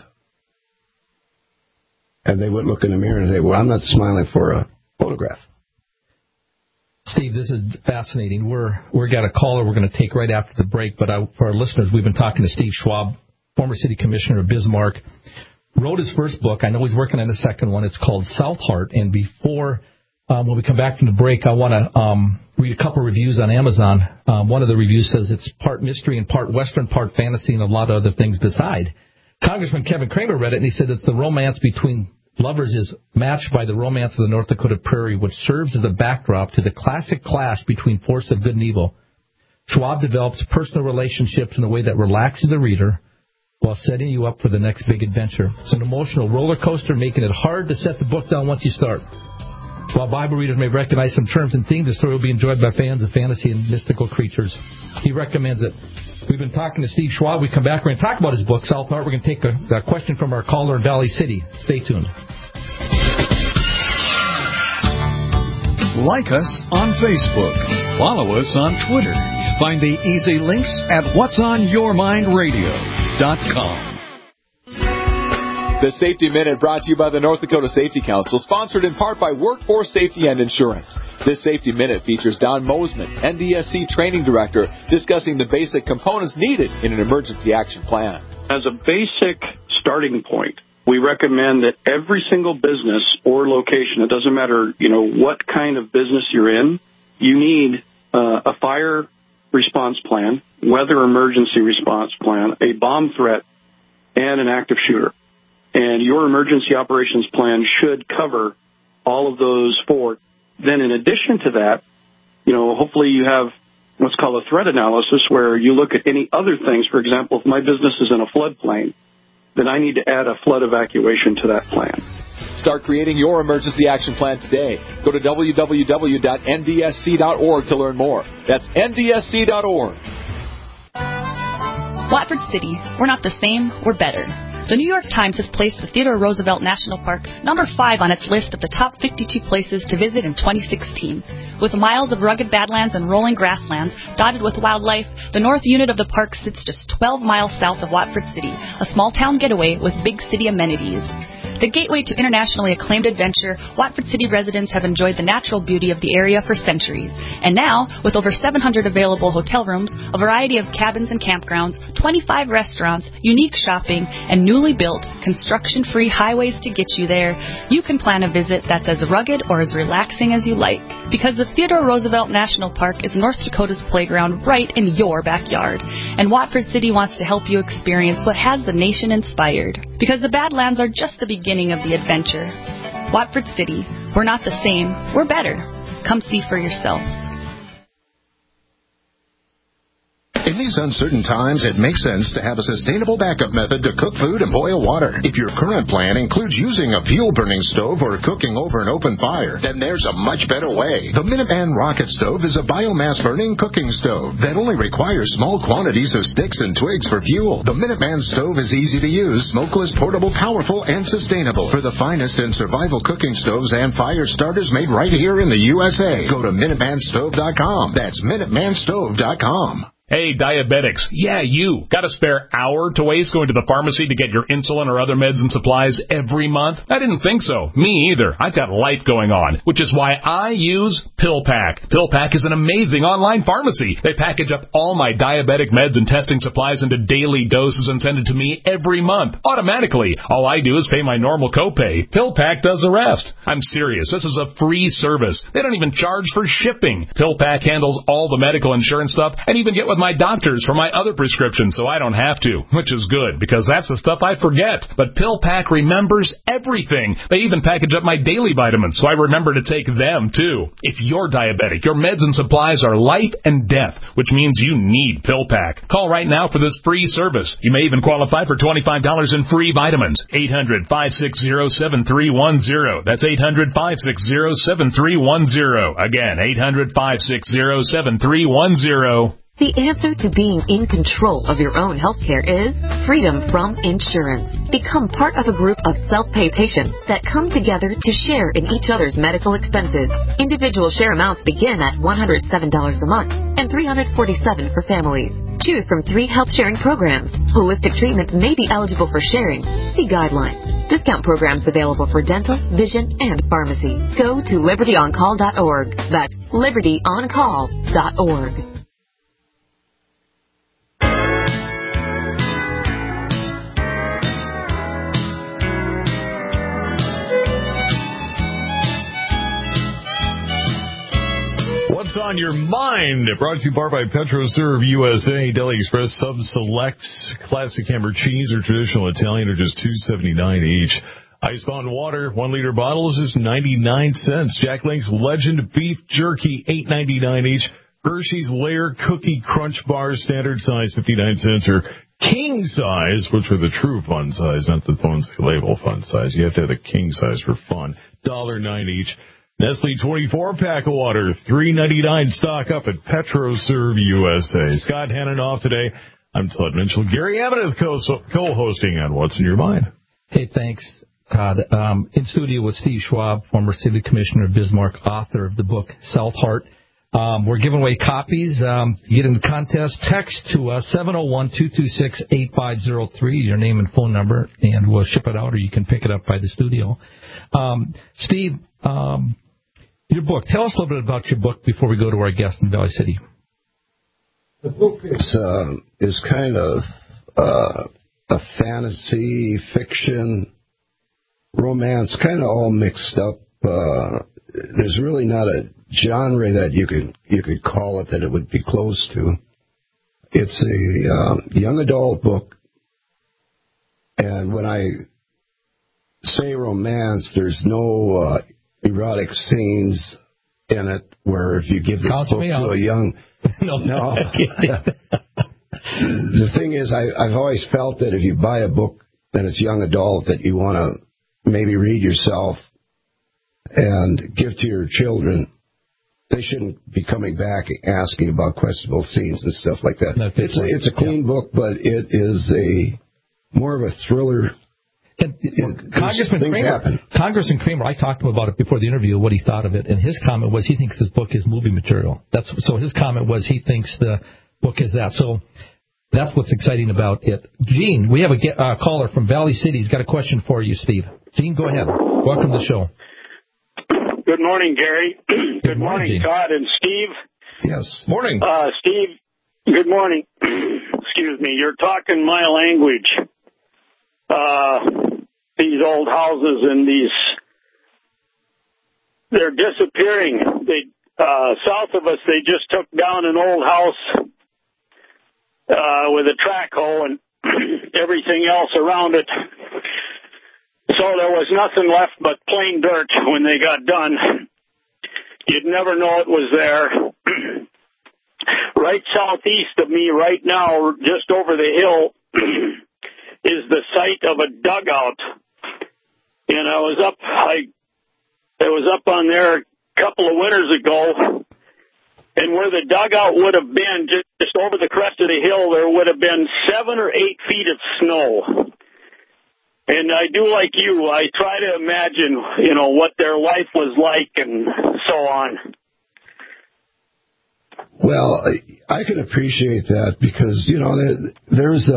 Speaker 15: And they would look in the mirror and say, well, I'm not smiling for a photograph.
Speaker 3: Steve, this is fascinating. We've got a caller we're going to take right after the break, but for our listeners, we've been talking to Steve Schwab, former city commissioner of Bismarck. Wrote his first book. I know he's working on the second one. It's called South Heart. And before... when we come back from the break, I want to read a couple of reviews on Amazon. One of the reviews says it's part mystery and part Western, part fantasy, and a lot of other things beside. Congressman Kevin Kramer read it, and he said it's the romance between lovers is matched by the romance of the North Dakota prairie, which serves as a backdrop to the classic clash between forces of good and evil. Schwab develops personal relationships in a way that relaxes the reader while setting you up for the next big adventure. It's an emotional roller coaster, making it hard to set the book down once you start. While Bible readers may recognize some terms and themes, the story will be enjoyed by fans of fantasy and mystical creatures. He recommends it. We've been talking to Steve Schwab. We come back. We're going to talk about his book, South Heart. We're going to take a question from our caller in Valley City. Stay tuned.
Speaker 4: Like us on Facebook. Follow us on Twitter. Find the easy links at whatsonyourmindradio.com.
Speaker 16: The Safety Minute brought to you by the North Dakota Safety Council, sponsored in part by Workforce Safety and Insurance. This Safety Minute features Don Mosman, NDSC Training Director, discussing the basic components needed in an emergency action plan.
Speaker 17: As a basic starting point, we recommend that every single business or location, it doesn't matter, what kind of business you're in, you need a fire response plan, weather emergency response plan, a bomb threat, and an active shooter. And your emergency operations plan should cover all of those four. Then in addition to that, hopefully you have what's called a threat analysis where you look at any other things. For example, if my business is in a floodplain, then I need to add a flood evacuation to that plan.
Speaker 16: Start creating your emergency action plan today. Go to www.ndsc.org to learn more. That's ndsc.org.
Speaker 18: Watford City, we're not the same, we're better. The New York Times has placed the Theodore Roosevelt National Park number 5 on its list of the top 52 places to visit in 2016. With miles of rugged badlands and rolling grasslands dotted with wildlife, the north unit of the park sits just 12 miles south of Watford City, a small-town getaway with big city amenities. The gateway to internationally acclaimed adventure, Watford City residents have enjoyed the natural beauty of the area for centuries. And now, with over 700 available hotel rooms, a variety of cabins and campgrounds, 25 restaurants, unique shopping, and newly built, construction-free highways to get you there, you can plan a visit that's as rugged or as relaxing as you like. Because the Theodore Roosevelt National Park is North Dakota's playground right in your backyard. And Watford City wants to help you experience what has the nation inspired. Because the Badlands are just the beginning of the adventure. Watford City, we're not the same, we're better. Come see for yourself.
Speaker 19: In these uncertain times, it makes sense to have a sustainable backup method to cook food and boil water. If your current plan includes using a fuel-burning stove or cooking over an open fire, then there's a much better way. The Minuteman Rocket Stove is a biomass-burning cooking stove that only requires small quantities of sticks and twigs for fuel. The Minuteman Stove is easy to use, smokeless, portable, powerful, and sustainable. For the finest in survival cooking stoves and fire starters made right here in the USA, go to MinutemanStove.com. That's MinutemanStove.com.
Speaker 20: Hey, diabetics. Yeah, you. Got a spare hour to waste going to the pharmacy to get your insulin or other meds and supplies every month? I didn't think so. Me either. I've got life going on, which is why I use PillPack. PillPack is an amazing online pharmacy. They package up all my diabetic meds and testing supplies into daily doses and send it to me every month, automatically. All I do is pay my normal copay. PillPack does the rest. I'm serious. This is a free service. They don't even charge for shipping. PillPack handles all the medical insurance stuff and even get with my doctors for my other prescriptions so I don't have to, which is good because that's the stuff I forget. But PillPack remembers everything. They even package up my daily vitamins so I remember to take them too. If you're diabetic, your meds and supplies are life and death, which means you need PillPack. Call right now for this free service. You may even qualify for $25 in free vitamins. 800-560-7310. That's 800-560-7310. Again, 800-560-7310.
Speaker 21: The answer to being in control of your own healthcare is freedom from insurance. Become part of a group of self-pay patients that come together to share in each other's medical expenses. Individual share amounts begin at $107 a month and $347 for families. Choose from 3 health-sharing programs. Holistic treatments may be eligible for sharing. See guidelines. Discount programs available for dental, vision, and pharmacy. Go to libertyoncall.org. That's libertyoncall.org.
Speaker 2: What's on your mind? Brought to you by PetroServe USA. Deli Express Sub Selects Classic Hamburg Cheese or Traditional Italian are just $2.79 each. Ice Mountain Water 1 liter bottle is just 99 cents. Jack Link's Legend Beef Jerky $8.99 each. Hershey's Layer Cookie Crunch Bars standard size 59 cents or king size, which are the true fun size, not the ones they label fun size. You have to have the king size for fun. $1.09 each. Nestle 24-pack of water, $3.99 stock up at PetroServe USA. Scott Hannon off today. I'm Todd Mitchell. Gary Avenith co-hosting on What's in Your Mind.
Speaker 3: Hey, thanks, Todd. In studio with Steve Schwab, former city commissioner of Bismarck, author of the book South Heart. We're giving away copies. To get in the contest, text to us, 701-226-8503, your name and phone number, and we'll ship it out, or you can pick it up by the studio. Steve, your book. Tell us a little bit about your book before we go to our guest in Valley City.
Speaker 15: The book is kind of a fantasy, fiction, romance, kind of all mixed up. There's really not a genre that you could call it that it would be close to. It's a young adult book, and when I say romance, there's no erotic scenes in it. Where if you give this book to a young no. The thing is, I've always felt that if you buy a book that it's young adult that you want to maybe read yourself and give to your children, they shouldn't be coming back asking about questionable scenes and stuff like that. No, it's a clean book, but it is more of a thriller.
Speaker 3: Congressman Kramer, I talked to him about it before the interview, what he thought of it, and his comment was he thinks this book is movie material. So his comment was he thinks the book is that. So that's what's exciting about it. Gene, we have a caller from Valley City. He's got a question for you, Steve. Gene, go ahead. Welcome to the show.
Speaker 1: Good morning, Gary. Good morning, Todd and Steve.
Speaker 15: Yes.
Speaker 2: Morning.
Speaker 1: Steve, good morning. Excuse me. You're talking my language. These old houses and they're disappearing. South of us, they just took down an old house with a track hoe and everything else around it. So there was nothing left but plain dirt when they got done. You'd never know it was there. Right southeast of me right now, just over the hill, is the site of a dugout. And I was up on there a couple of winters ago, and where the dugout would have been, just over the crest of the hill, there would have been 7 or 8 feet of snow. And I do like you. I try to imagine, what their life was like and so on.
Speaker 15: Well, I can appreciate that because, there's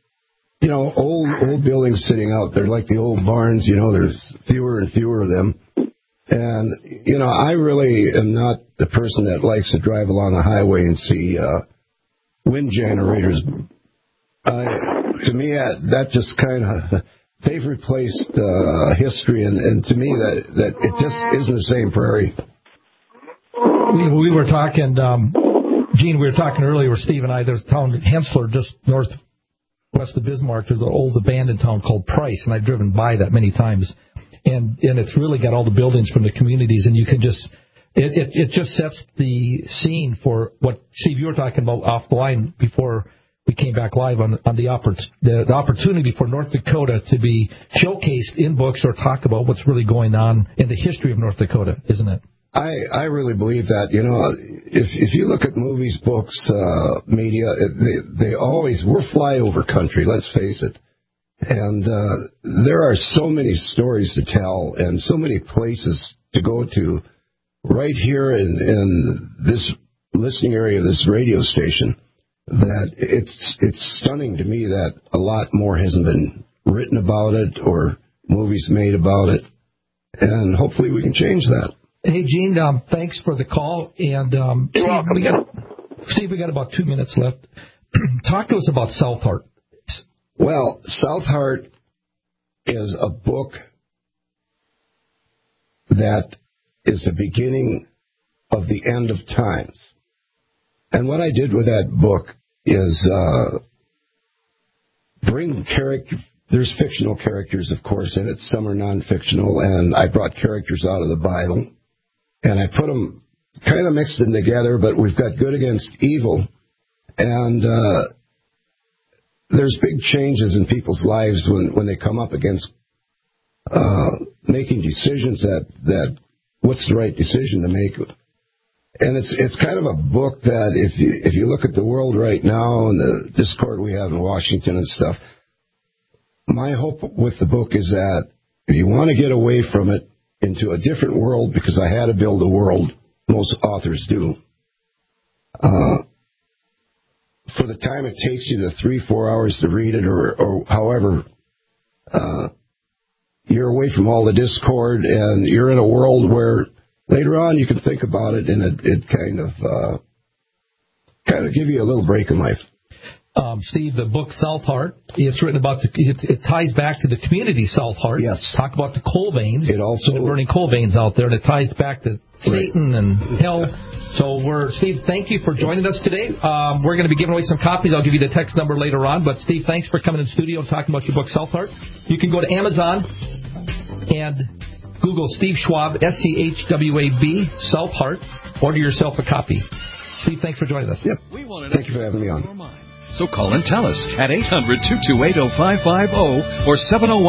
Speaker 15: old buildings sitting out there like the old barns, there's fewer and fewer of them. And, I really am not the person that likes to drive along a highway and see wind generators. To me, that just kind of, they've replaced history, and to me, that it just isn't the same prairie.
Speaker 3: We were talking, Gene, we were talking earlier with Steve and I, there's a town, Hensler, just northwest of Bismarck, there's an old abandoned town called Price, and I've driven by that many times. And it's really got all the buildings from the communities, and you can just, it just sets the scene for what, Steve, you were talking about off the line before we came back live on the opportunity for North Dakota to be showcased in books or talk about what's really going on in the history of North Dakota, isn't it?
Speaker 15: I really believe that. If you look at movies, books, media, they always, we're flyover country, let's face it. And there are so many stories to tell and so many places to go to right here in this listening area of this radio station that it's stunning to me that a lot more hasn't been written about it or movies made about it. And hopefully we can change that.
Speaker 3: Hey, Gene, thanks for the call. And Steve, we got about 2 minutes left. Talk to us about Southheart.
Speaker 15: Well, Southheart is a book that is the beginning of the end of times. And what I did with that book is bring character. There's fictional characters, of course, in it. Some are non-fictional, and I brought characters out of the Bible, and I put them, kind of mixed them together, but we've got good against evil. And there's big changes in people's lives when they come up against making decisions that what's the right decision to make. And it's kind of a book that if you look at the world right now and the discord we have in Washington and stuff, my hope with the book is that if you want to get away from it into a different world, because I had to build a world, most authors do, for the time it takes you, the 3-4 hours to read it, or however, you're away from all the discord, and you're in a world where later on you can think about it, and it kind of give you a little break in life.
Speaker 3: Steve, the book South Heart, it's written about it ties back to the community South Heart.
Speaker 15: Yes.
Speaker 3: Talk about the coal veins.
Speaker 15: It also
Speaker 3: the burning coal veins out there, and it ties back to Satan and hell. So Steve, thank you for joining us today. We're going to be giving away some copies. I'll give you the text number later on. But Steve, thanks for coming in the studio and talking about your book South Heart. You can go to Amazon and Google Steve Schwab, SCHWAB, South Heart. Order yourself a copy. Steve, thanks for joining us.
Speaker 15: Yep. Thank you for having me on.
Speaker 4: So call and tell us at 800-228-0550 or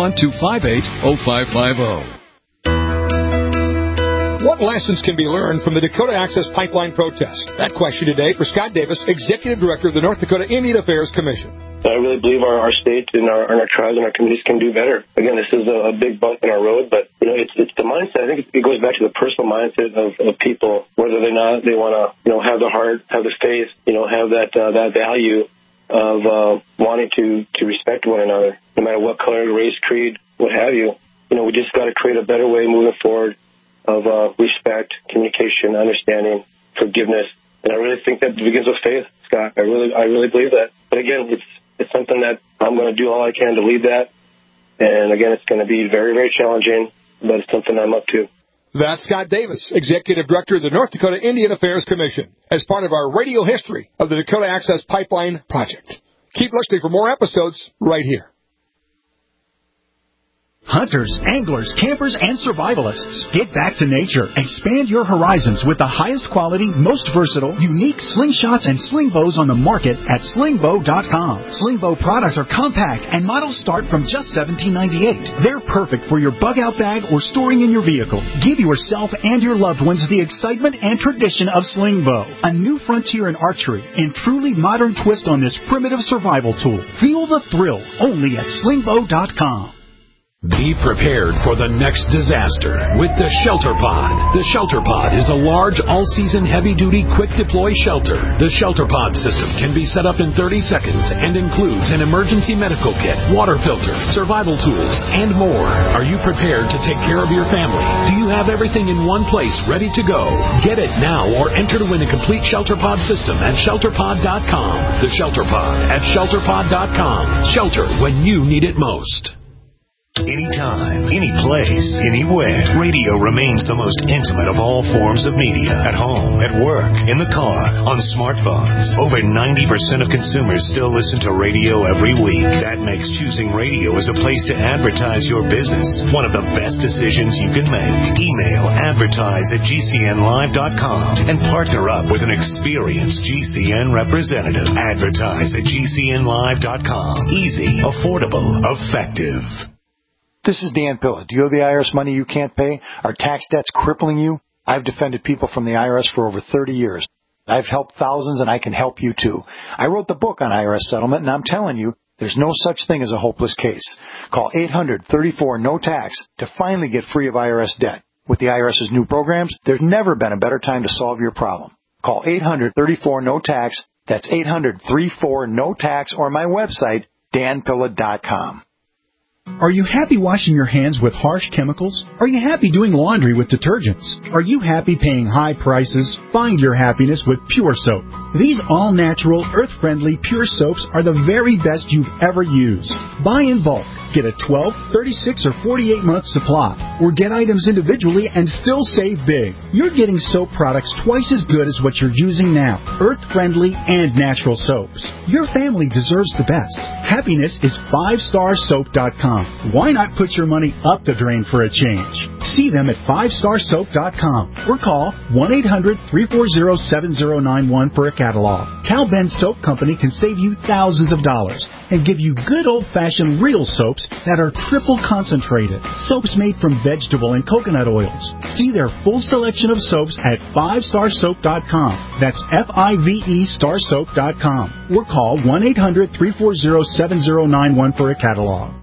Speaker 4: 701-258-0550.
Speaker 7: What lessons can be learned from the Dakota Access Pipeline protest? That question today for Scott Davis, Executive Director of the North Dakota Indian Affairs Commission.
Speaker 5: I really believe our state and our tribes and our communities can do better. Again, this is a big bump in our road, but it's the mindset. I think it goes back to the personal mindset of people, whether or not they want to have the heart, have the faith, have that value of wanting to respect one another, no matter what color, race, creed, what have you. We just got to create a better way moving forward of respect, communication, understanding, forgiveness, and I really think that begins with faith, Scott. I really believe that. But again, it's something that I'm going to do all I can to lead that. And again, it's going to be very, very challenging, but it's something I'm up to.
Speaker 7: That's Scott Davis, Executive Director of the North Dakota Indian Affairs Commission, as part of our radio history of the Dakota Access Pipeline Project. Keep listening for more episodes right here.
Speaker 22: Hunters, anglers, campers, and survivalists. Get back to nature. Expand your horizons with the highest quality, most versatile, unique slingshots and sling bows on the market at slingbow.com. Slingbow products are compact and models start from just $17.98. They're perfect for your bug-out bag or storing in your vehicle. Give yourself and your loved ones the excitement and tradition of Slingbow, a new frontier in archery and truly modern twist on this primitive survival tool. Feel the thrill only at slingbow.com.
Speaker 23: Be prepared for the next disaster with the Shelter Pod. The Shelter Pod is a large, all-season, heavy-duty, quick-deploy shelter. The Shelter Pod system can be set up in 30 seconds and includes an emergency medical kit, water filter, survival tools, and more. Are you prepared to take care of your family? Do you have everything in one place ready to go? Get it now or enter to win a complete Shelter Pod system at ShelterPod.com. The Shelter Pod at ShelterPod.com. Shelter when you need it most.
Speaker 14: Anytime, any place, anywhere. Radio remains the most intimate of all forms of media. At home, at work, in the car, on smartphones. Over 90% of consumers still listen to radio every week. That makes choosing radio as a place to advertise your business one of the best decisions you can make. Email advertise@gcnlive.com and partner up with an experienced GCN representative. Advertise@gcnlive.com. Easy, affordable, effective.
Speaker 24: This is Dan Pilla. Do you owe the IRS money you can't pay? Are tax debts crippling you? I've defended people from the IRS for over 30 years. I've helped thousands, and I can help you too. I wrote the book on IRS settlement, and I'm telling you, there's no such thing as a hopeless case. Call 800-34-NO-TAX to finally get free of IRS debt. With the IRS's new programs, there's never been a better time to solve your problem. Call 800-34-NO-TAX. That's 800-34-NO-TAX, or my website, danpilla.com.
Speaker 22: Are you happy washing your hands with harsh chemicals? Are you happy doing laundry with detergents? Are you happy paying high prices? Find your happiness with Pure Soap. These all-natural, earth-friendly Pure Soaps are the very best you've ever used. Buy in bulk. Get a 12, 36, or 48-month supply. Or get items individually and still save big. You're getting soap products twice as good as what you're using now. Earth-friendly and natural soaps. Your family deserves the best. Happiness is 5starsoap.com. Why not put your money up the drain for a change? See them at 5starsoap.com or call 1-800-340-7091 for a catalog. Cal Ben Soap Company can save you thousands of dollars and give you good old-fashioned real soaps that are triple concentrated. Soaps made from vegetable and coconut oils. See their full selection of soaps at 5starsoap.com. That's FIVE starsoap.com or call 1-800-340-7091 for a catalog.